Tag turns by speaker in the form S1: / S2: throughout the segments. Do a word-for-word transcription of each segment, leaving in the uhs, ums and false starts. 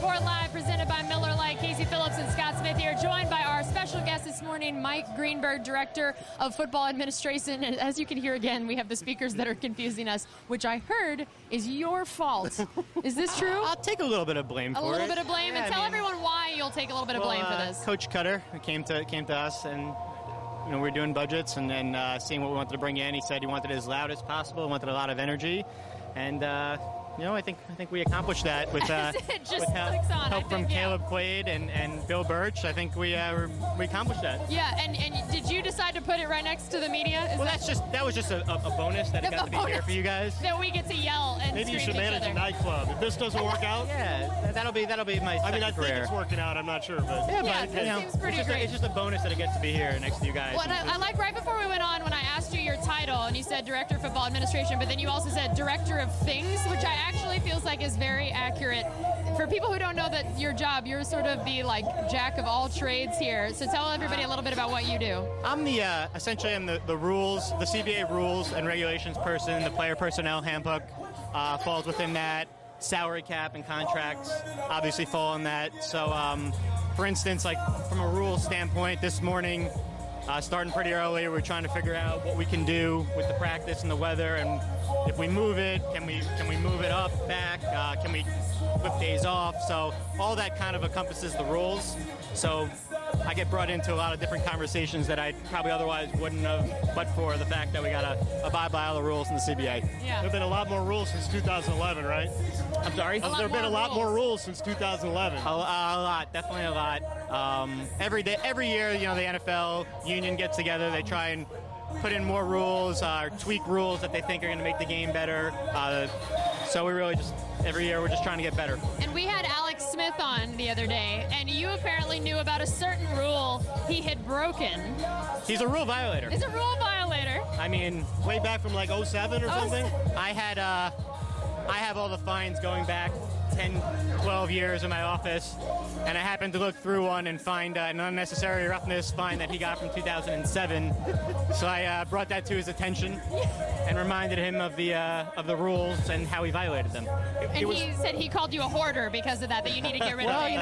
S1: Report Live, presented by Miller Lite. Casey Phillips and Scott Smith here, joined by our special guest this morning, Mike Greenberg, Director of Football Administration. And as you can hear again, we have the speakers that are confusing us, which I heard is your fault. Is this true?
S2: I'll take a little bit of blame
S1: a
S2: for it.
S1: A little bit of blame?
S2: Yeah,
S1: and tell
S2: I mean,
S1: everyone why you'll take a little bit of
S2: well,
S1: blame for
S2: uh,
S1: this.
S2: Coach Cutter came to came to us, and you know, we were doing budgets and then uh, seeing what we wanted to bring in. He said he wanted it as loud as possible, he wanted a lot of energy, and uh, you know, I think I think we accomplished that with, uh,
S1: it just
S2: with help,
S1: clicks on,
S2: help
S1: I
S2: from
S1: think, yeah.
S2: Caleb Quaid and, and Bill Birch. I think we uh, we accomplished that.
S1: Yeah, and, and did you decide to put it right next to the media? Is
S2: well,
S1: that
S2: that's just that was just a, a, a bonus that I got to be here for you guys.
S1: That we get to yell and
S3: maybe you should
S1: scream at
S3: manage
S1: each
S3: a
S1: other.
S3: nightclub. If this doesn't work out,
S2: yeah, that'll be that'll be my
S3: I mean, I
S2: career.
S3: think it's working out. I'm not sure, but
S2: yeah,
S1: Yeah,
S2: but
S1: this
S2: you know,
S1: seems pretty
S2: it's, just
S1: great.
S2: a, it's just a bonus that I get to be here next to you guys.
S1: Well, and I, I like right before we went on when I asked you your title, and you said Director of Football Administration, but then you also said Director of Things, which I actually feels like is very accurate. For people who don't know that your job, you're sort of the like jack of all trades here. So tell everybody a little bit about what you do.
S2: I'm the uh, essentially I'm the, the rules, the C B A rules and regulations person. The player personnel handbook uh, falls within that. Salary cap and contracts obviously fall in that. So, um, for instance, like from a rules standpoint, this morning, uh, starting pretty early, we're trying to figure out what we can do with the practice and the weather, and if we move it, can we can we move it up, back? Uh, can we flip days off? So all that kind of encompasses the rules. So I get brought into a lot of different conversations that I probably otherwise wouldn't have, but for the fact that we got to abide by all the rules in the C B A.
S1: Yeah.
S3: there have been a lot more rules since two thousand eleven, right?
S2: I'm sorry?
S3: Has there been a lot more rules since two thousand eleven?
S2: A, a lot, definitely a lot. Um, every day, every year, you know, the N F L union gets together. They try and put in more rules, uh, or tweak rules that they think are going to make the game better. Uh, so we really just every year we're just trying to get better.
S1: And we had Alex Smith on the other day, and you apparently knew about a certain rule he had broken.
S2: He's a rule violator.
S1: He's a rule violator.
S2: I mean,
S3: Way back from like oh seven or
S1: Oh,
S3: something?
S2: I had uh, I have all the fines going back ten, twelve years in my office, and I happened to look through one and find uh, an unnecessary roughness fine that he got from two thousand seven. So I uh, brought that to his attention and reminded him of the uh, of the rules and how he violated them.
S1: And
S2: It was-
S1: he said he called you a hoarder because of that, that you need to get rid
S2: well,
S1: of it.
S2: you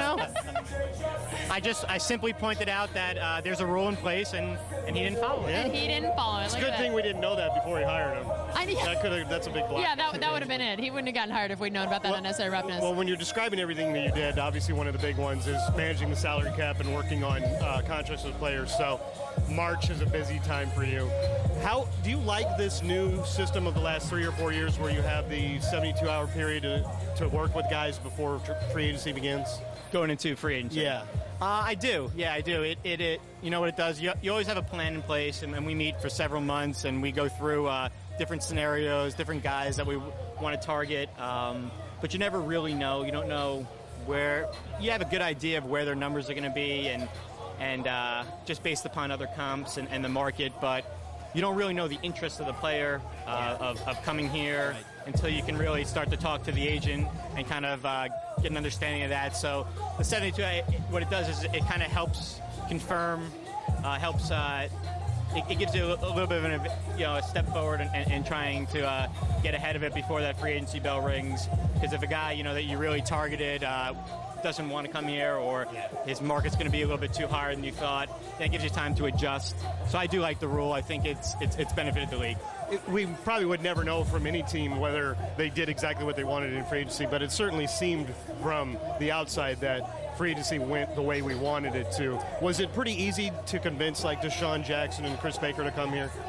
S2: know, I just I simply pointed out that uh, there's a rule in place, and, and he didn't follow it.
S1: And he didn't follow it.
S3: It's a
S1: Look
S3: good
S1: at
S3: thing
S1: that.
S3: we didn't know that before we hired him.
S1: I need-
S3: That could have. That's a big block.
S1: Yeah, that, that would have been it. He wouldn't have gotten hired if we'd known about that unnecessary roughness.
S3: Well, when you're describing everything that you did, obviously one of the big ones is managing the salary cap and working on uh, contracts with players. So March is a busy time for you. How do you like this new system of the last three or four years where you have the seventy-two hour period to, to work with guys before tr- free agency begins?
S2: Going into free agency.
S3: Yeah.
S2: Uh, I do. Yeah, I do. It, it, it, you know what it does? You, you always have a plan in place, and, and we meet for several months, and we go through uh, different scenarios, different guys that we w- want to target. Um, but you never really know. You don't know where. You have a good idea of where their numbers are going to be, and and uh, just based upon other comps and, and the market, but you don't really know the interest of the player uh, of, of coming here
S3: Right.
S2: until you can really start to talk to the agent and kind of uh, get an understanding of that. So the seventy-two, it- what it does is it kind of helps confirm, uh, helps, uh, it, it gives you a, a little bit of an, you know, a step forward in, in, in trying to uh, get ahead of it before that free agency bell rings. Because if a guy, you know, that you really targeted uh, doesn't want to come here, or his market's going to be a little bit too higher than you thought, then it gives you time to adjust. So I do like the rule. I think it's it's, it's benefited the league.
S3: It, we probably would never know from any team whether they did exactly what they wanted in free agency, but it certainly seemed from the outside that free agency went the way we wanted it to. Was it pretty easy to convince like Deshaun Jackson and Chris Baker to come here?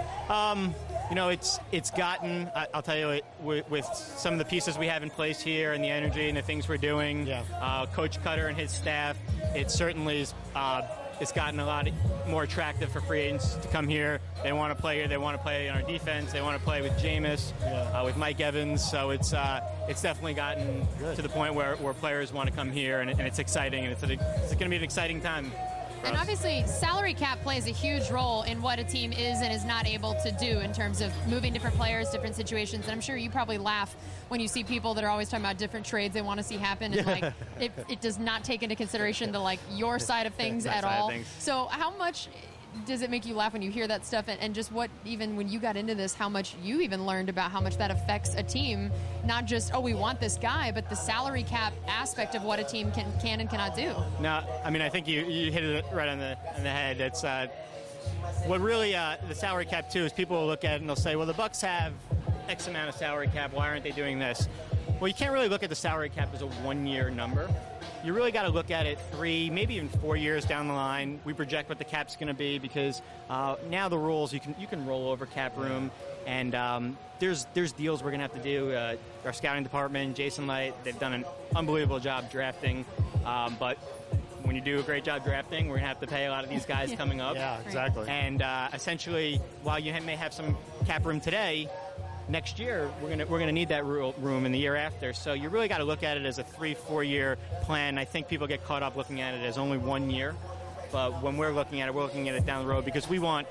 S2: Um, you know, it's it's gotten, I, I'll tell you, it, with, with some of the pieces we have in place here and the energy and the things we're doing,
S3: Yeah.
S2: uh, Coach Cutter and his staff, it certainly is, uh, it's gotten a lot more attractive for free agents to come here. They want to play here. They want to play in our defense. They want to play with Jameis,
S3: Yeah.
S2: uh, with Mike Evans. So it's uh, it's definitely gotten
S3: Good.
S2: to the point where, where players want to come here, and, it, and it's exciting, and it's, a, it's going to be an exciting time.
S1: And obviously, salary cap plays a huge role in what a team is and is not able to do in terms of moving different players, different situations. And I'm sure you probably laugh when you see people that are always talking about different trades they want to see happen, and like it, it does not take into consideration the like your side of things
S2: My
S1: at
S2: side of
S1: all.
S2: things.
S1: So how much does it make you laugh when you hear that stuff? And, and just what, even when you got into this, how much you even learned about how much that affects a team? Not just, oh, we want this guy, but the salary cap aspect of what a team can can and cannot do.
S2: No, I mean, I think you, you hit it right on the on the head. It's uh, what really uh, the salary cap too is people will look at it and they'll say, well, the Bucks have X amount of salary cap. Why aren't they doing this? Well, you can't really look at the salary cap as a one-year number. You really got to look at it three, maybe even four years down the line. We project what the cap's going to be because uh, now the rules, you can you can roll over cap room, and um, there's there's deals we're going to have to do. Uh, our scouting department, Jason Light, they've done an unbelievable job drafting, um, but when you do a great job drafting, we're going to have to pay a lot of these guys
S1: Yeah.
S2: coming up.
S3: Yeah, exactly.
S2: And uh, essentially, while you may have some cap room today, next year we're gonna we're gonna need that ru- room in the year after. So you really got to look at it as a three four year plan. I think people get caught up looking at it as only one year, but when we're looking at it, we're looking at it down the road because we want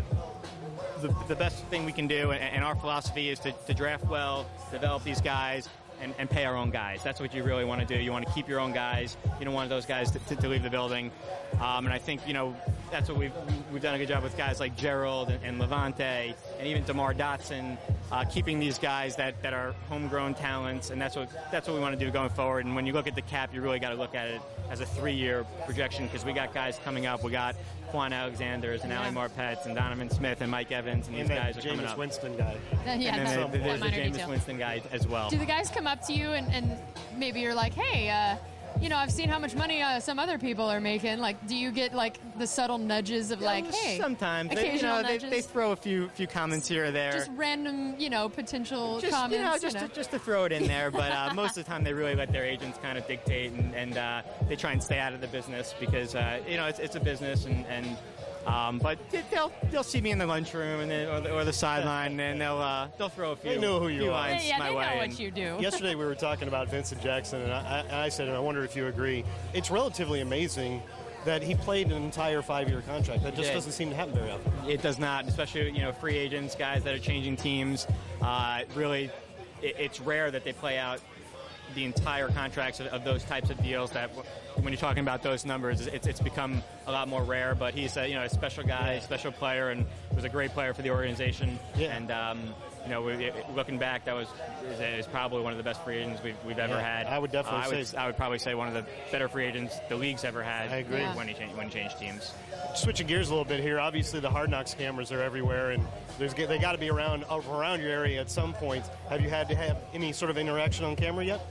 S2: the, the, the best thing we can do. And, and our philosophy is to, to draft well, develop these guys. And, and pay our own guys. That's what you really want to do. You want to keep your own guys. You don't want those guys to, to, to leave the building. Um, and I think, you know, that's what we've we've done a good job with guys like Gerald and, and Levante and even DeMar Dotson, uh, keeping these guys that, that are homegrown talents. And that's what that's what we want to do going forward. And when you look at the cap, you really got to look at it as a three-year projection because we got guys coming up. We got Quan Alexanders and
S1: Yeah.
S2: Ali Marpets and Donovan Smith and Mike Evans, and these
S3: And that
S2: guys are coming
S3: Jameis
S2: up.
S3: Winston guy.
S1: Then, yeah,
S2: And
S1: that's
S2: then
S1: one
S2: there- there's the
S1: minor
S2: Jameis
S1: detail.
S2: Winston guy as well.
S1: Do the guys come up to you and, and maybe you're like, hey, uh, you know, I've seen how much money uh, some other people are making. Like, do you get like the subtle nudges of like, hey,
S2: sometimes they, you
S1: occasional
S2: know, they,
S1: nudges?
S2: they throw a few few comments here or there.
S1: just random, you know, potential
S2: Just,
S1: comments.
S2: you know, just,
S1: you know.
S2: To, just to throw it in there, but uh, most of the time they really let their agents kind of dictate, and, and uh, they try and stay out of the business because uh, you know it's, it's a business, and, and um, but they'll they'll see me in the lunchroom and then, or the, or the sideline, and they'll uh, they'll throw a few.
S3: They know who you
S2: few
S3: are.
S2: lines
S1: yeah,
S2: my
S1: they know
S2: way.
S1: what
S2: and-
S1: you do.
S3: Yesterday we were talking about Vincent Jackson, and I, and I said, and I wonder if you agree, it's relatively amazing that he played an entire five-year contract. That just
S2: did.
S3: doesn't seem to happen very often.
S2: It does not, especially you know free agents, guys that are changing teams. Uh, really, it, it's rare that they play out the entire contracts of, of those types of deals. That w- when you're talking about those numbers, it's, it's become a lot more rare. But he's a, you know a special guy,
S3: Yeah.
S2: special player, and was a great player for the organization.
S3: Yeah.
S2: And um, you know, we, looking back, that was is, is probably one of the best free agents we've, we've ever
S3: Yeah,
S2: had.
S3: I would definitely
S2: uh, I would,
S3: say-
S2: I would probably say one of the better free agents the league's ever had.
S3: I agree.
S1: Yeah.
S2: When he changed, when he changed teams.
S3: Switching gears a little bit here, obviously the Hard Knocks cameras are everywhere, and there's they got to be around around your area at some point. Have you had to have any sort of interaction on camera yet?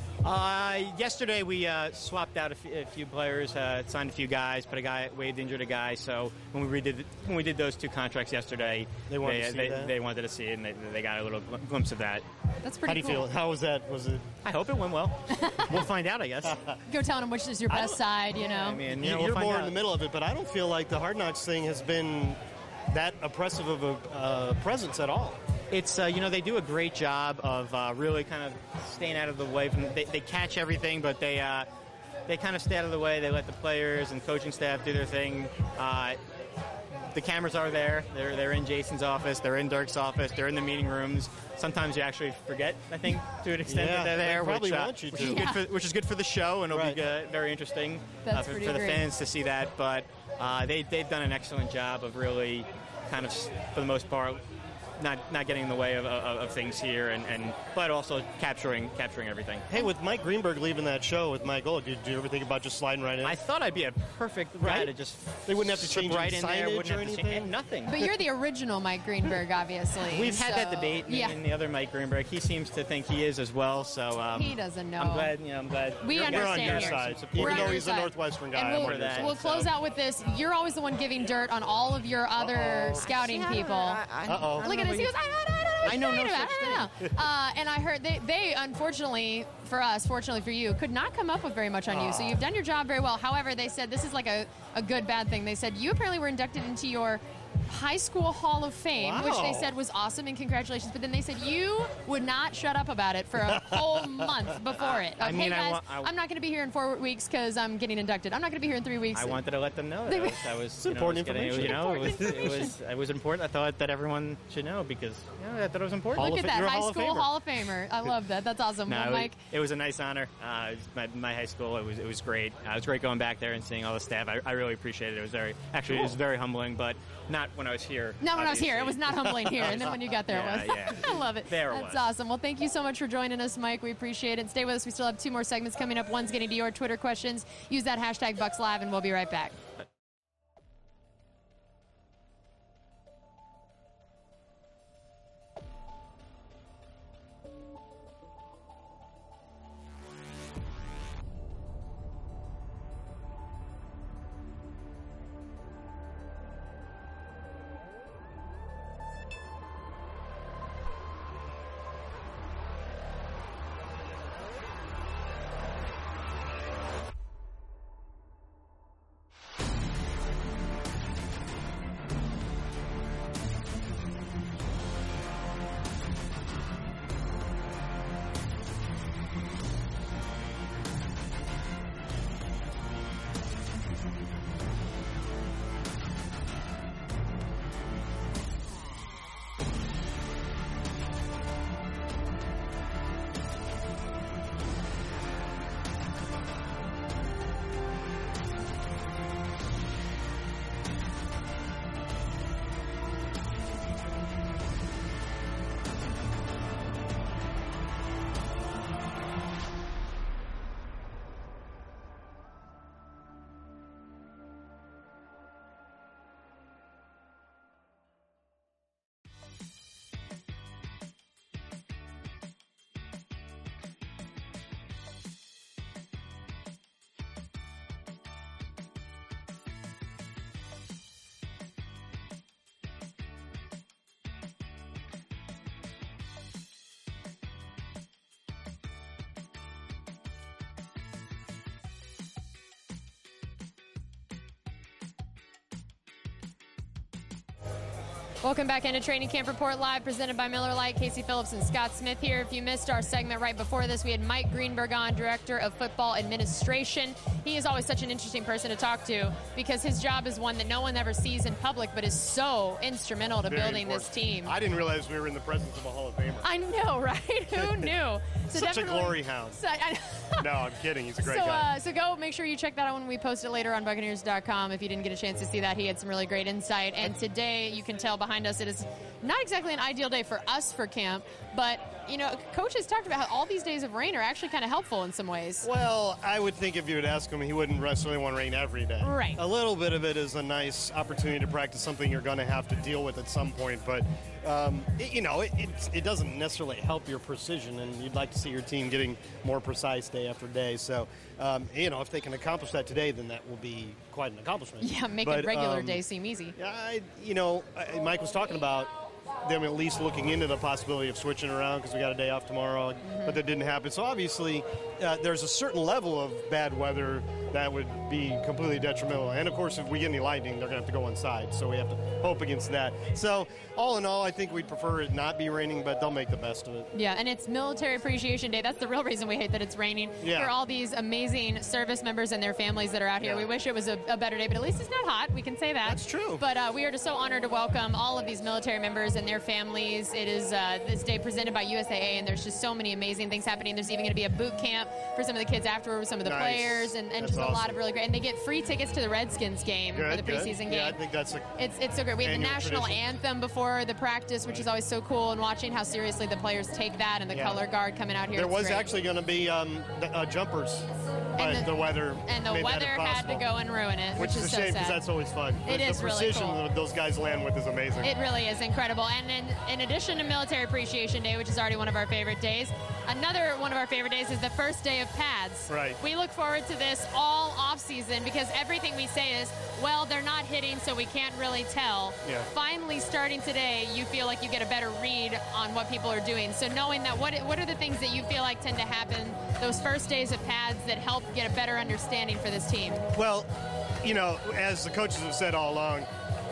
S2: Uh, yesterday we uh, swapped out a few, a few players, uh, signed a few guys, put a guy, waived, injured a guy. So when we redid when we did those two contracts yesterday,
S3: They wanted
S2: they,
S3: to see
S2: they,
S3: that?
S2: they wanted to see it, and they, they got a little gl- glimpse of that.
S1: That's pretty
S3: How do you
S1: cool.
S3: feel? How was that? Was it?
S2: I hope it went well. We'll find out, I guess.
S1: Go telling them which is your best side, you know.
S2: I mean, you
S3: You-
S2: know, we'll
S3: You're
S2: find
S3: more
S2: out.
S3: in the middle of it, but I don't feel like the Hard Knocks thing has been that oppressive of a uh, presence at all.
S2: It's uh, you know they do a great job of uh, really kind of staying out of the way. From they, they catch everything, but they uh, they kind of stay out of the way. They let the players and coaching staff do their thing. Uh, the cameras are there. They're they're in Jason's office. They're in Dirk's office. They're in the meeting rooms. Sometimes you actually forget. I think to an extent
S3: Yeah,
S2: that they're
S3: they
S2: there,
S3: probably
S2: which, uh,
S3: want you
S2: which
S3: to.
S2: is good for which is good for the show, and it'll
S3: Right.
S2: be uh, very interesting
S1: That's
S2: uh, for,
S1: pretty
S2: for the
S1: great.
S2: fans to see that. But uh, they they've done an excellent job of really kind of, for the most part, not not getting in the way of, of, of things here, and, and but also capturing capturing everything.
S3: Hey, with Mike Greenberg leaving that show with Mike Gold, did you ever think about just sliding right in?
S2: I thought I'd be a perfect guy
S3: Right?
S2: to just
S3: They wouldn't have to
S2: slip
S3: change
S2: right
S3: any
S2: in there,
S3: signage
S2: wouldn't
S3: or
S2: have to
S3: anything?
S2: change nothing.
S1: But you're the original Mike Greenberg, obviously.
S2: We've had that
S1: so-
S2: debate, me
S1: Yeah.
S2: and the other Mike Greenberg. He seems to think he is as well. So um,
S1: He doesn't know.
S2: I'm glad. You know, I'm glad.
S1: We
S2: you're-
S3: We're on
S1: understand
S3: your
S1: here.
S3: side.
S1: We're
S3: Even
S1: on
S3: though
S1: your
S3: he's a
S1: side.
S3: Northwestern guy,
S1: And
S3: I'm
S1: we'll,
S3: on your
S2: that.
S3: side.
S1: we'll close
S3: so.
S1: out with this. You're always the one giving dirt on all of your other scouting people.
S3: Uh-oh.
S1: Look at this. He goes, I don't, I don't know what
S2: I
S1: you're
S2: know
S1: talking
S2: no
S1: about.
S2: such
S1: I don't know. Uh, and I heard they, they, unfortunately for us, fortunately for you, could not come up with very much on you. So you've done your job very well. However, they said this is like a, a good, bad thing. They said you apparently were inducted into your High School Hall of Fame,
S3: Wow.
S1: which they said was awesome and congratulations. But then they said you would not shut up about it for a whole month before it.
S2: I
S1: Okay,
S2: mean, I
S1: guys,
S2: wa- I-
S1: I'm not going to be here in four weeks because I'm getting inducted. I'm not going to be here in three weeks.
S2: I wanted to let them know that I was, I was you know,
S3: important
S2: was getting-
S3: information.
S2: You know, it was, it was it was important. I thought that everyone should know because you know, I thought it was important.
S1: Look
S3: of
S1: at
S3: Fa-
S1: that,
S3: you're a
S1: High
S3: Hall of
S1: School
S3: Famer.
S1: Hall of Famer. I love that. That's awesome.
S2: No,
S1: well,
S2: it was-
S1: Mike,
S2: it was a nice honor. Uh, it was my, my high school, it was it was great. Uh, it was great going back there and seeing all the staff. I, I really appreciated it. It was very actually it was very humbling, but not when I was here.
S1: not when I was here. It was
S2: obviously.
S1: not humbling here. And then when you got there,
S2: Yeah,
S1: it was.
S2: yeah.
S1: I love it.
S2: There it
S1: That's
S2: was.
S1: awesome. Well, thank you so much for joining us, Mike. We appreciate it. Stay with us. We still have two more segments coming up. One's getting to your Twitter questions. Use that hashtag BucksLive, and we'll be right back. Welcome back into Training Camp Report Live, presented by Miller Lite. Casey Phillips and Scott Smith here. If you missed our segment right before this, we had Mike Greenberg on, Director of Football Administration. He is always such an interesting person to talk to because his job is one that no one ever sees in public, but is so instrumental to
S3: Very
S1: building
S3: important.
S1: this team.
S3: I didn't realize we were in the presence of a Hall of Famer.
S1: I know, right? Who knew? So
S3: Such a
S1: definitely-
S3: glory hound.
S1: So, I,
S3: No, I'm kidding. He's a great
S1: so,
S3: guy.
S1: uh, so go make sure you check that out when we post it later on Buccaneers dot com. If you didn't get a chance to see that, he had some really great insight. And today, you can tell behind us, it is not exactly an ideal day for us for camp, but, you know, Coach has talked about how all these days of rain are actually kind of helpful in some ways.
S3: Well, I would think if you would ask him, he wouldn't necessarily want rain every day.
S1: Right.
S3: A little bit of it is a nice opportunity to practice something you're going to have to deal with at some point, but um, it, you know, it, it, it doesn't necessarily help your precision, and you'd like to see your team getting more precise day after day. So, um, you know, if they can accomplish that today, then that will be quite an accomplishment.
S1: Yeah, make
S3: But,
S1: a regular
S3: um,
S1: day seem easy.
S3: I, you know, I- Mike was talking about them at least looking into the possibility of switching around because we got a day off tomorrow,
S1: Mm-hmm.
S3: but that didn't happen. So obviously, uh, there's a certain level of bad weather that would be completely detrimental. And of course, if we get any lightning, they're going to have to go inside. So we have to hope against that. So all in all, I think we'd prefer it not be raining, but they'll make the best of it.
S1: Yeah, and it's Military Appreciation Day. That's the real reason we hate that it's raining.
S3: Yeah.
S1: For all these amazing service members and their families that are out here.
S3: Yeah.
S1: We wish it was a, a better day, but at least it's not hot. We can say that.
S3: That's true.
S1: But uh, we are just so honored to welcome all of these military members and their families. It is uh, this day presented by U S A A, and there's just so many amazing things happening. There's even going to be a boot camp for some of the kids afterward with some of the
S3: Nice.
S1: players, and, and
S3: That's
S1: just a lot
S3: awesome.
S1: of really great. And they get free tickets to the Redskins game
S3: Good,
S1: for the
S3: good.
S1: preseason game.
S3: Yeah, I think that's a
S1: It's it's so great. We have the
S3: annual
S1: national
S3: tradition.
S1: anthem before the practice, which is always so cool, and watching how seriously the players take that, and the
S3: Yeah.
S1: color guard coming out here.
S3: There
S1: it's
S3: was
S1: great.
S3: actually going to be um, the, uh, jumpers, but
S1: the-
S3: the, weather
S1: and the
S3: made
S1: weather
S3: that
S1: had to
S3: impossible.
S1: go and ruin it,
S3: Which
S1: which,
S3: is a
S1: so
S3: shame because
S1: sad.
S3: that's always fun.
S1: It
S3: the,
S1: is
S3: the
S1: really
S3: precision
S1: cool.
S3: that those guys land with is amazing.
S1: It really is incredible. And in, in addition to Military Appreciation Day, which is already one of our favorite days, another one of our favorite days is the first day of pads.
S3: Right.
S1: We look forward to this all off season because everything we say is, well, they're not hitting, so we can't really tell.
S3: Yeah.
S1: Finally, starting today, you feel like you get a better read on what people are doing. So knowing that, what what are the things that you feel like tend to happen those first days of pads that help get a better understanding for this team?
S3: Well, you know, as the coaches have said all along,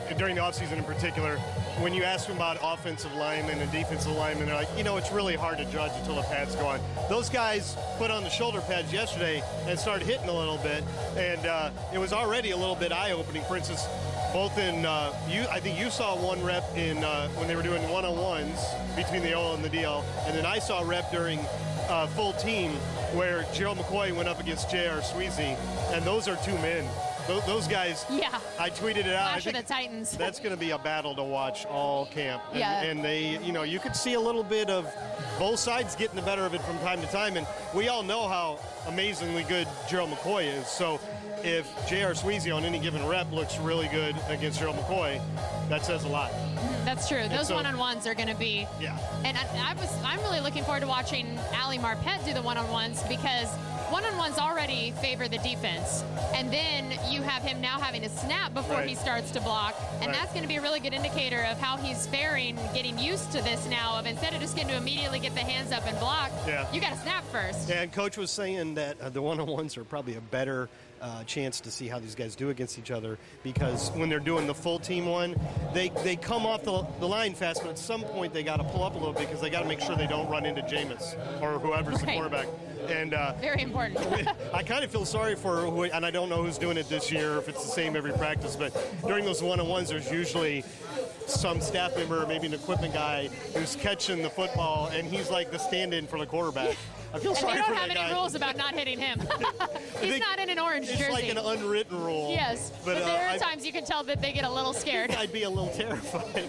S3: during the offseason in particular, when you ask them about offensive linemen and defensive linemen, they're like, you know, it's really hard to judge until the pads go on. Those guys put on the shoulder pads yesterday and started hitting a little bit, and uh, it was already a little bit eye-opening. For instance, both in, uh, you, I think you saw one rep in uh, when they were doing one-on-ones between the O L and the D L, and then I saw a rep during uh, full team where Gerald McCoy went up against J R Sweezy, and those are two men. Those, those guys,
S1: yeah.
S3: I tweeted it out.
S1: Flash of the Titans.
S3: That's going to be a battle to watch all camp. And,
S1: yeah.
S3: and they, you know, you could see a little bit of both sides getting the better of it from time to time, and we all know how amazingly good Gerald McCoy is. So if J R Sweezy on any given rep looks really good against Gerald McCoy, that says a lot.
S1: That's true. Those
S3: so,
S1: one-on-ones are going to be.
S3: Yeah.
S1: And I, I was, I'm really looking forward to watching Ali Marpet do the one-on-ones, because one-on-ones already favor the defense, and then you have him now having to snap before
S3: right.
S1: he starts to block, and
S3: right.
S1: that's going to be a really good indicator of how he's faring, getting used to this now, of instead of just getting to immediately get the hands up and block,
S3: yeah.
S1: you got to snap first.
S4: Yeah, and Coach was saying that uh, the one-on-ones are probably a better uh, chance to see how these guys do against each other, because when they're doing the full team one, they, they come off the, the line fast, but at some point they got to pull up a little bit because they got to make sure they don't run into Jameis or whoever's
S1: right.
S4: the quarterback. And uh,
S1: very important.
S3: I kind of feel sorry for who, and I don't know who's doing it this year, if it's the same every practice, but during those one-on-ones, there's usually some staff member, maybe an equipment guy, who's catching the football, and he's like the stand-in for the quarterback. I feel
S1: and
S3: sorry
S1: they don't
S3: for
S1: have
S3: that
S1: any
S3: guy.
S1: rules about not hitting him. He's not in an orange
S3: it's
S1: jersey.
S3: It's like an unwritten rule.
S1: Yes, but,
S3: but uh,
S1: there are
S3: I,
S1: times you can tell that they get a little scared.
S3: I'd be a little terrified.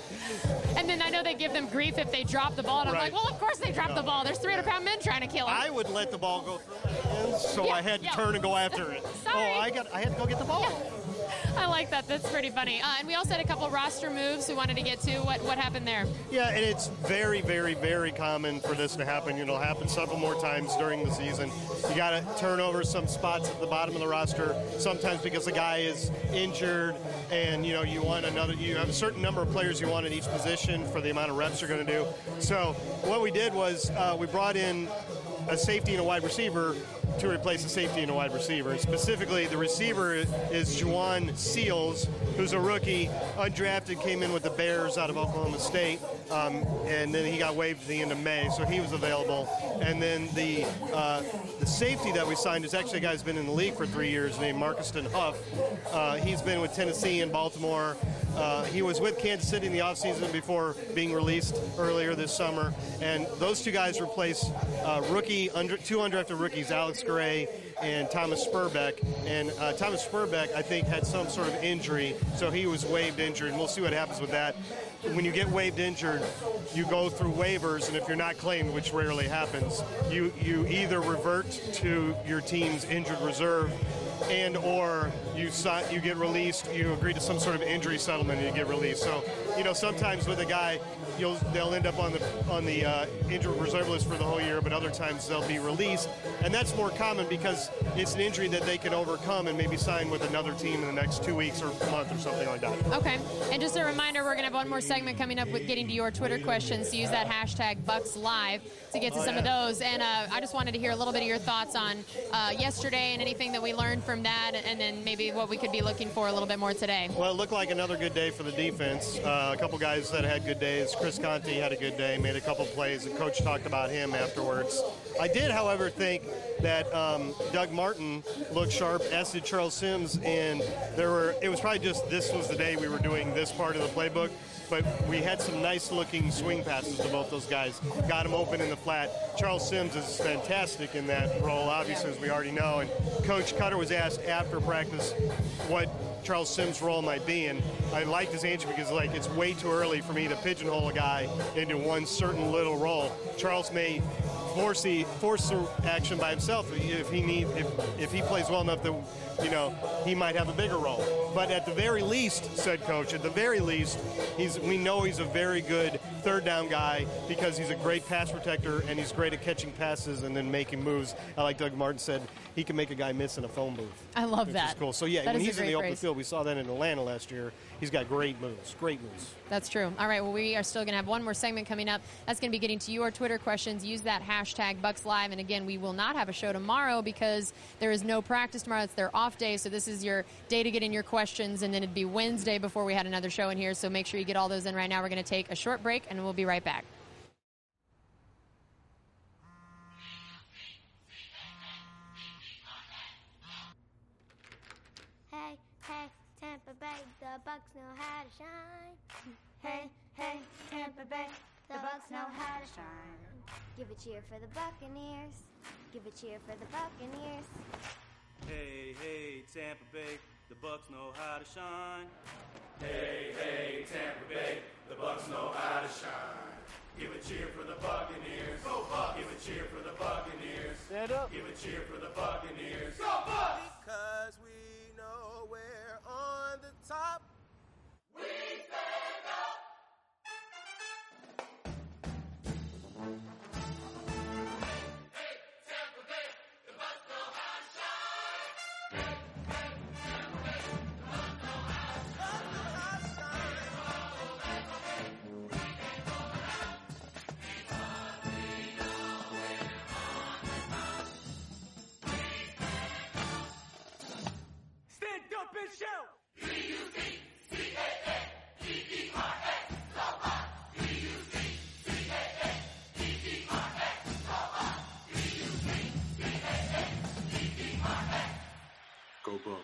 S1: And then I know they give them grief if they drop the ball, and I'm
S3: right.
S1: like, well, of course they drop
S3: no.
S1: the ball. There's three hundred pound men trying to kill him.
S3: I would let the ball go through my hands, so
S1: yeah,
S3: I had to
S1: yeah.
S3: turn and go after it.
S1: Sorry.
S3: Oh, I got, I had to go get the ball.
S1: Yeah. I like that. That's pretty funny. Uh, and we also had a couple roster moves we wanted to get to. What what happened there?
S3: Yeah, and it's very, very, very common for this to happen. You know, it'll happen several more times during the season. You got to turn over some spots at the bottom of the roster, sometimes because the guy is injured, and, you know, you want another, you have a certain number of players you want at each position for the amount of reps you're going to do. So what we did was uh, we brought in a safety and a wide receiver to replace a safety and a wide receiver. Specifically, the receiver is Juwan Seals, who's a rookie, undrafted, came in with the Bears out of Oklahoma State, um, and then he got waived at the end of May, so he was available. And then the uh, the safety that we signed is actually a guy who's been in the league for three years named Marcuston Huff. Uh, he's been with Tennessee and Baltimore. Uh, he was with Kansas City in the offseason before being released earlier this summer. And those two guys replace uh, rookie, under, two undrafted rookies, Alex Gray and Thomas Spurbeck. And uh, Thomas Spurbeck, I think, had some sort of injury, so he was waived injured, and we'll see what happens with that. When you get waived injured, you go through waivers, and if you're not claimed, which rarely happens, you, you either revert to your team's injured reserve, and or you sign, you get released, you agree to some sort of injury settlement, and you get released. So, you know, sometimes with a guy, you'll they'll end up on the on the uh, injured reserve list for the whole year, but other times they'll be released, and that's more common because it's an injury that they can overcome and maybe sign with another team in the next two weeks or a month or something like that.
S1: Okay, and just a reminder, we're going to have one more segment coming up with getting to your Twitter questions, so use that hashtag BucksLive to get to
S3: oh,
S1: some
S3: yeah.
S1: of those. And uh, I just wanted to hear a little bit of your thoughts on uh, yesterday and anything that we learned from that, and then maybe what we could be looking for a little bit more today.
S3: Well, it looked like another good day for the defense. Uh, a couple guys that had good days. Chris Conte had a good day, made a couple plays, and Coach talked about him afterwards. I did, however, think that um, Doug Martin looked sharp, as did Charles Sims, and there were. It was probably just this was the day we were doing this part of the playbook, but we had some nice-looking swing passes to both those guys. Got them open in the flat. Charles Sims is fantastic in that role, obviously, as we already know. And Coach Cutter was asked after practice what Charles Sims' role might be, and I liked his answer because, like, it's way too early for me to pigeonhole a guy into one certain little role. Charles may force the force the action by himself if he need if if he plays well enough that, you know, he might have a bigger role. But at the very least, said Coach, at the very least, he's we know he's a very good third down guy because he's a great pass protector and he's great at catching passes and then making moves. I like Doug Martin said he can make a guy miss in a phone booth.
S1: I love
S4: which
S1: that.
S4: is cool. So, yeah,
S1: That
S4: when
S1: is a
S4: he's in
S1: great
S4: the open
S1: phrase.
S4: field, we saw that in Atlanta last year. He's got great moves, great moves.
S1: That's true. All right, well, we are still going to have one more segment coming up. That's going to be getting to your Twitter questions. Use that hashtag Bucks Live. And, again, we will not have a show tomorrow because there is no practice tomorrow. It's their off day, so this is your day to get in your questions, and then it'd be Wednesday before we had another show in here, so make sure you get all those in right now. We're going to take a short break, and we'll be right back.
S5: Hey, hey, Tampa Bay, the Bucks know how to shine. Hey, hey, Tampa Bay, the Bucks know how to shine. Give a cheer for the Buccaneers. Give a cheer for the Buccaneers.
S6: Hey, hey, Tampa Bay, the Bucks know how to shine.
S7: Hey, hey, Tampa Bay, the Bucks know how to shine. Give a cheer for the Buccaneers. Go Bucks! Give a cheer for the Buccaneers.
S3: Stand up.
S7: Give a cheer for the Buccaneers. Go Bucks!
S6: Because we know we're on the top.
S7: We stand up! Hey, Tampa Bay, the Bucks know how to shine. Hey, hey, Tampa Bay, the Bucks know how to shine.
S6: Stand up and shout.
S7: Go Bucks.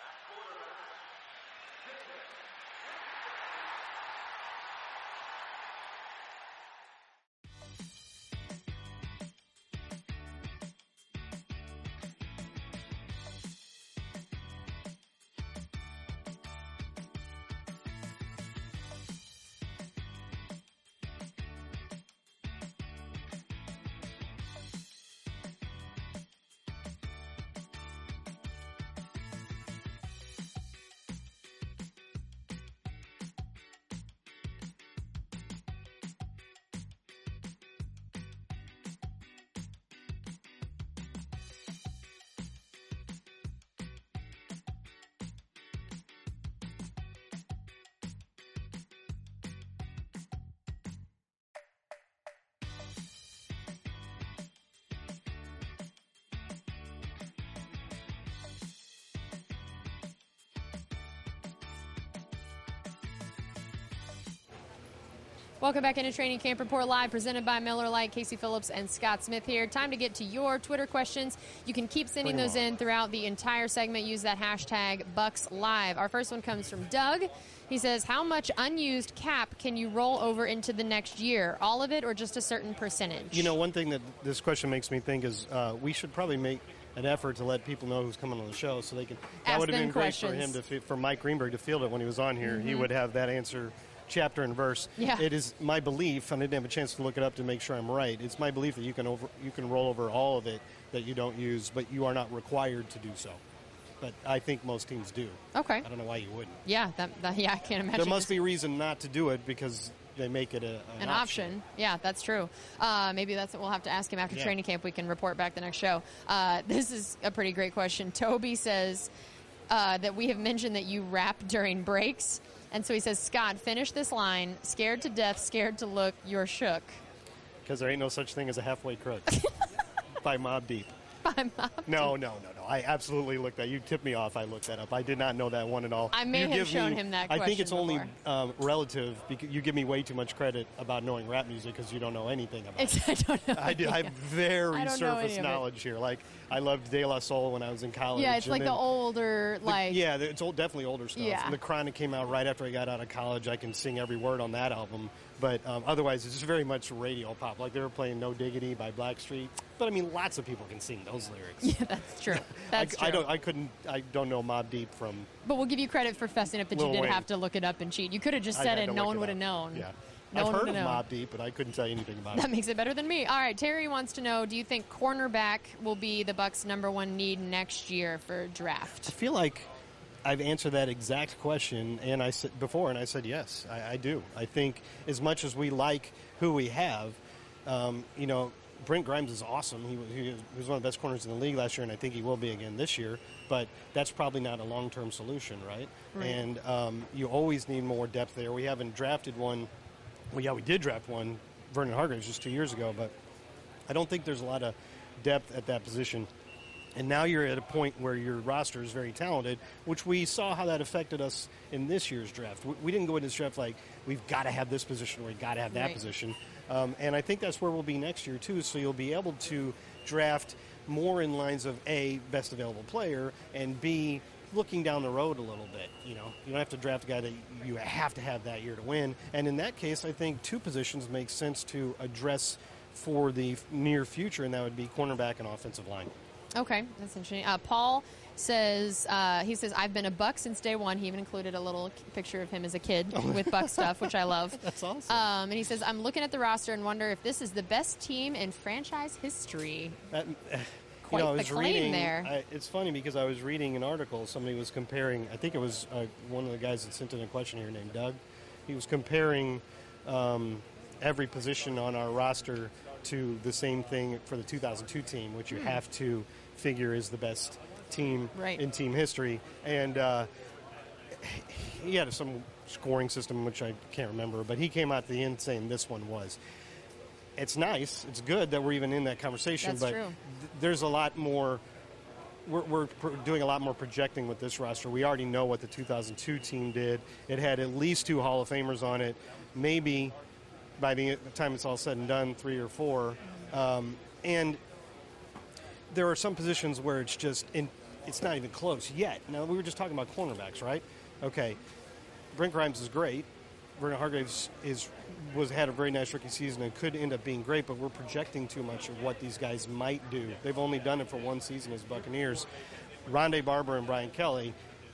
S1: Welcome back into Training Camp Report Live, presented by Miller Lite. Casey Phillips and Scott Smith here. Time to get to your Twitter questions. You can keep sending those in throughout the entire segment. Use that hashtag Bucks Live. Our first one comes from Doug. He says, how much unused cap can you roll over into the next year? All of it or just a certain percentage?
S4: You know, one thing that this question makes me think is uh, we should probably make an effort to let people know who's coming on the show so they can. That
S1: Ask
S4: would have
S1: them
S4: been great
S1: questions.
S4: for him to fi- for Mike Greenberg to field it when he was on here. He
S1: Mhm.
S4: would have that answer chapter and verse.
S1: Yeah.
S4: It is my belief, and I didn't have a chance to look it up to make sure I'm right. It's my belief that you can over you can roll over all of it that you don't use, but you are not required to do so. But I think most teams do.
S1: Okay.
S4: I don't know why you wouldn't.
S1: Yeah, that, that, yeah, I can't imagine.
S4: There must
S1: this-
S4: be reason not to do it because they make it a, an,
S1: An option. Yeah, that's true. Uh, maybe that's what we'll have to ask him after
S4: Yeah.
S1: training camp. We can report back the next show. Uh, this is a pretty great question. Toby says uh, that we have mentioned that you rap during breaks. And so he says, Scott, finish this line. Scared to death, scared to look, you're shook.
S4: Because there ain't no such thing as a halfway crook. By Mobb Deep.
S1: By Mobb
S4: No, no, no, no. I absolutely looked that. You tipped me off. I looked that up. I did not know that one at all.
S1: I may
S4: You
S1: have
S4: give
S1: shown
S4: me-
S1: him that
S4: I think it's
S1: question
S4: only um, relative because you give me way too much credit about knowing rap music because you don't know anything about
S1: It's,
S4: it.
S1: I don't know.
S4: I, do, I have very
S1: I don't know any
S4: surface
S1: of it.
S4: knowledge here. Like, I loved De La Soul when I was in college.
S1: Yeah, it's
S4: and
S1: like the
S4: then
S1: older,
S4: the-
S1: like.
S4: yeah, it's old, definitely older stuff.
S1: Yeah.
S4: And The Chronic came out right after I got out of college. I can sing every word on that album. But um, otherwise, it's just very much radio pop. Like they were playing No Diggity by Blackstreet. But I mean, lots of people can sing those lyrics.
S1: Yeah, that's true. That's
S4: I, I
S1: true.
S4: don't. I couldn't. I don't know Mobb Deep from.
S1: But we'll give you credit for fessing up that
S4: Lil
S1: you did
S4: Wayne.
S1: have to look it up and cheat. You could have just
S4: I
S1: said
S4: had
S1: it
S4: to
S1: and no
S4: look
S1: one
S4: it
S1: would have
S4: up.
S1: known.
S4: Yeah,
S1: No
S4: I've
S1: one
S4: heard
S1: would
S4: of
S1: have known.
S4: Mobb Deep, but I couldn't tell you anything about
S1: That
S4: it.
S1: makes it better than me. All right, Terry wants to know, do you think cornerback will be the Bucks' number one need next year for
S4: I
S1: draft?
S4: feel like I've answered that exact question, and I said before, and I said yes, I, I do. I think as much as we like who we have, um, you know, Brent Grimes is awesome. He, was- he was one of the best corners in the league last year, and I think he will be again this year. but that's probably not a long-term solution, right?
S1: Right.
S4: And um, you always need more depth there. We haven't drafted one. Well, yeah, we did draft one, Vernon Hargreaves, just two years ago, but I don't think there's a lot of depth at that position. And now you're at a point where your roster is very talented, which we saw how that affected us in this year's draft. We, we didn't go into this draft like, we've got to have this position or we've got to have that
S1: Right.
S4: position. Um, and I think that's where we'll be next year, too. So you'll be able to draft more in lines of, A, best available player, and B, looking down the road a little bit. You know, you don't have to draft a guy that you have to have that year to win. And in that case, I think two positions make sense to address for the near future, and that would be cornerback and offensive line.
S1: Okay, that's interesting. Uh, Paul says, uh, he says, I've been a Buck since day one. He even included a little picture of him as a kid with Buck stuff, which I love.
S4: That's awesome.
S1: Um, and he says, I'm looking at the roster and wonder if this is the best team in franchise history.
S4: That,
S1: Quite
S4: you know, I
S1: the
S4: was
S1: claim
S4: reading,
S1: there.
S4: I, it's funny because I was reading an article. Somebody was comparing, I think it was uh, one of the guys that sent in a question here named Doug. He was comparing um, every position on our roster to the same thing for the two thousand two team, which you
S1: Hmm.
S4: have to figure is the best team
S1: Right.
S4: in team history. And uh, he had some scoring system, which I can't remember, but he came out at the end saying this one was. It's nice. It's good that we're even in that conversation,
S1: That's
S4: but
S1: true.
S4: th- there's a lot more. We're, we're pr- doing a lot more projecting with this roster. We already know what the two thousand two team did. It had at least two Hall of Famers on it, maybe by the time it's all said and done, three or four. Um, and there are some positions where it's just in, it's not even close yet. Now, we were just talking about cornerbacks, right? Okay, Brent Grimes is great. Vernon Hargreaves is was had a very nice rookie season and could end up being great, but we're projecting too much of what these guys might do. They've only done it for one season as Buccaneers. Rondé Barber and Brian Kelly,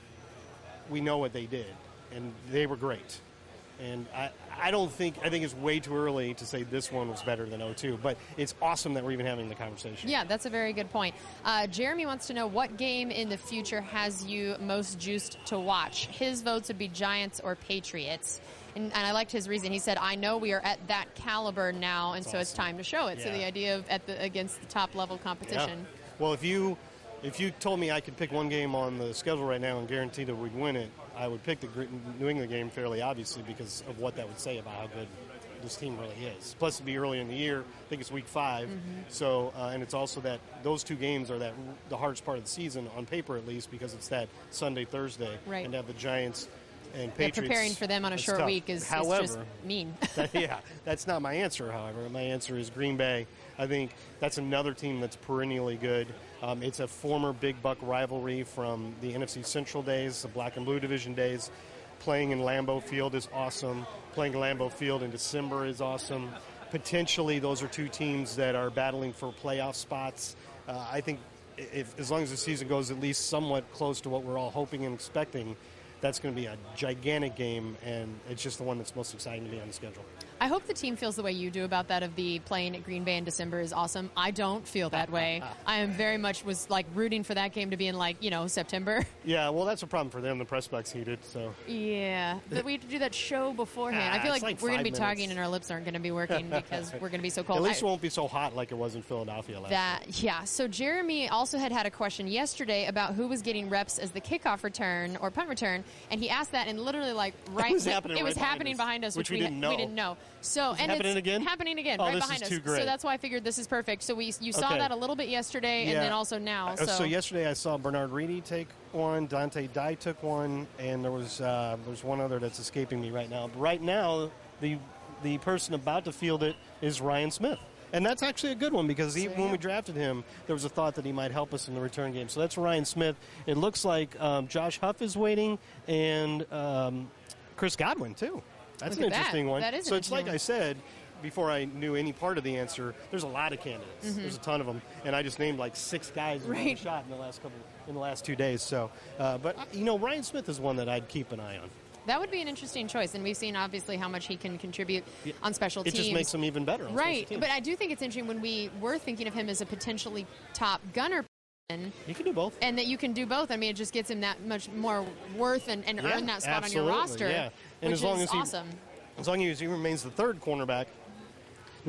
S4: we know what they did, and they were great. And I, I don't think, I think it's way too early to say this one was better than oh two, but it's awesome that we're even having the conversation.
S1: Yeah, that's a very good point. Uh, Jeremy wants to know what game in the future has you most juiced to watch. His votes would be Giants or Patriots. And, and I liked his reason. He said, I know we are at that caliber now, and
S4: That's
S1: so it's
S4: awesome.
S1: time to show it. So
S4: Yeah.
S1: the idea of at the against the top level competition.
S4: Yeah. Well, if you if you told me I could pick one game on the schedule right now and guarantee that we'd win it, I would pick the Gr- New England game fairly obviously because of what that would say about how good this team really is. Plus, it'd be early in the year. I think it's week five.
S1: Mm-hmm.
S4: So, uh, and it's also that those two games are that the hardest part of the season on paper at least because it's that Sunday Thursday
S1: Right.
S4: and to have the Giants and
S1: Yeah,
S4: Patriots.
S1: preparing for them on a
S4: it's
S1: short
S4: tough.
S1: week is, is
S4: However,
S1: just mean.
S4: that, yeah, that's not my answer, however. My answer is Green Bay. I think that's another team that's perennially good. Um, it's a former Big Buck rivalry from the N F C Central days, the Black and Blue Division days. Playing in Lambeau Field is awesome. Playing in Lambeau Field in December is awesome. Potentially, those are two teams that are battling for playoff spots. Uh, I think if, as long as the season goes at least somewhat close to what we're all hoping and expecting, that's going to be a gigantic game, and it's just the one that's most exciting to be on the schedule.
S1: I hope the team feels the way you do about that of the playing at Green Bay in December is awesome. I don't feel that way. I am very much was like rooting for that game to be in like, you know, September.
S4: Yeah, well, that's a problem for them. The press box heated, so.
S1: Yeah, but we have to do that show beforehand.
S4: Ah,
S1: I feel
S4: it's
S1: like,
S4: like
S1: we're going to
S4: five
S1: be talking
S4: minutes.
S1: and our lips aren't going to be working because we're going to be so cold.
S4: At least
S1: I-
S4: it won't be so hot like it was in Philadelphia last
S1: That yeah. So Jeremy also had had a question yesterday about who was getting reps as the kickoff return or punt return, and he asked that, and literally like right,
S4: was happening
S1: it was
S4: right behind
S1: happening
S4: us,
S1: behind us,
S4: which
S1: which,
S4: we didn't know.
S1: We didn't know. So
S4: Is it
S1: and
S4: happening
S1: it's
S4: again?
S1: happening again,
S4: Oh,
S1: right
S4: this
S1: behind
S4: is
S1: us.
S4: too great.
S1: So that's why I figured this is perfect. So we you saw
S4: Okay.
S1: that a little bit yesterday, and
S4: Yeah.
S1: then also now.
S4: Uh,
S1: So,
S4: so yesterday I saw Bernard Reedy take one, Dante Dye took one, and there was uh, there's one other that's escaping me right now. But right now, the the person about to field it is Ryan Smith. And that's actually a good one because he, when we drafted him, there was a thought that he might help us in the return game. So that's Ryan Smith. It looks like um, Josh Huff is waiting, and um, Chris Godwin, too. That's
S1: Look
S4: an
S1: at that.
S4: interesting one.
S1: That is an
S4: so it's
S1: interesting
S4: like
S1: one.
S4: I said before I knew any part of the answer, there's a lot of candidates.
S1: Mhm.
S4: There's a ton of them, and I just named like six guys in
S1: Right.
S4: one shot in the last couple in the last two days. So, uh, but you know, Ryan Smith is one that I'd keep an eye on.
S1: that would be an interesting choice, and we've seen obviously how much he can contribute on special
S4: It
S1: teams.
S4: just makes him even better. On
S1: Right,
S4: special teams.
S1: but I do think it's interesting when we were thinking of him as a potentially top gunner.
S4: You can do both.
S1: And that you can do both. I mean, it just gets him that much more worth and, and
S4: Yeah,
S1: earn that spot
S4: absolutely,
S1: on your roster,
S4: yeah. And
S1: which
S4: as long
S1: is
S4: as he,
S1: awesome.
S4: as long as he remains the third cornerback,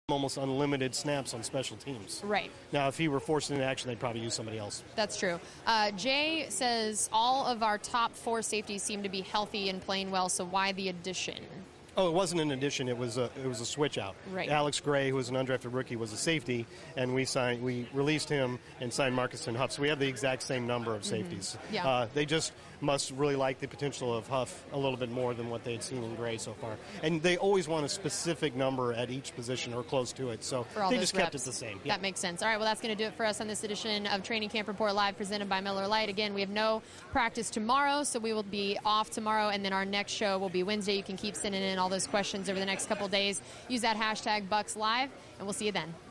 S4: almost unlimited snaps on special teams.
S1: Right.
S4: Now, if he were forced into action, they'd probably use somebody else.
S1: That's true. Uh, Jay says all of our top four safeties seem to be healthy and playing well, so why the addition?
S4: Oh, it wasn't an addition. It was a it was a switch out.
S1: Right.
S4: Alex Gray, who was an undrafted rookie, was a safety, and we signed we released him and signed Marcuston Huff. So we have the exact same number of safeties.
S1: Mm-hmm. Yeah.
S4: Uh, they just must really like the potential of Huff a little bit more than what they had seen in Gray so far. And they always want a specific number at each position or close to it. So
S1: For all
S4: they
S1: those
S4: just kept
S1: reps.
S4: it the same. Yeah.
S1: That makes sense. All right, well, that's going to do it for us on this edition of Training Camp Report Live presented by Miller Lite. Again, we have no practice tomorrow, so we will be off tomorrow, and then our next show will be Wednesday. You can keep sending in all those questions over the next couple days. Use that hashtag Bucks Live, and we'll see you then.